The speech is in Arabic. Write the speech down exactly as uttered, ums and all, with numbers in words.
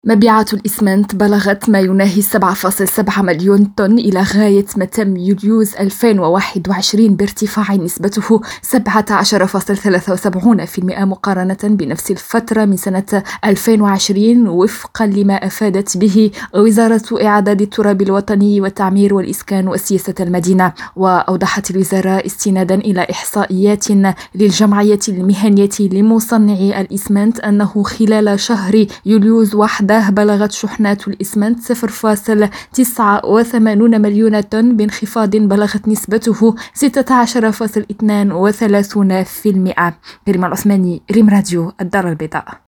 مبيعات الإسمنت بلغت ما يناهي سبعة فاصلة سبعة مليون طن إلى غاية ما تم يوليوز ألفين وواحد وعشرين بارتفاع نسبته سبعة عشر فاصلة ثلاثة وسبعين بالمئة مقارنة بنفس الفترة من سنة ألفين وعشرين، وفقا لما أفادت به وزارة إعداد التراب الوطني والتعمير والإسكان وسياسة المدينة. وأوضحت الوزارة استنادا إلى إحصائيات للجمعية المهنية لمصنعي الإسمنت أنه خلال شهر يوليوز وحده بلغت شحنات الإسمنت صفر فاصلة تسعة وثمانين مليون طن بانخفاض بلغت نسبته ستة عشر فاصلة اثنين وثلاثين بالمئة. كريم العثماني، ريم راديو، الدار البيضاء.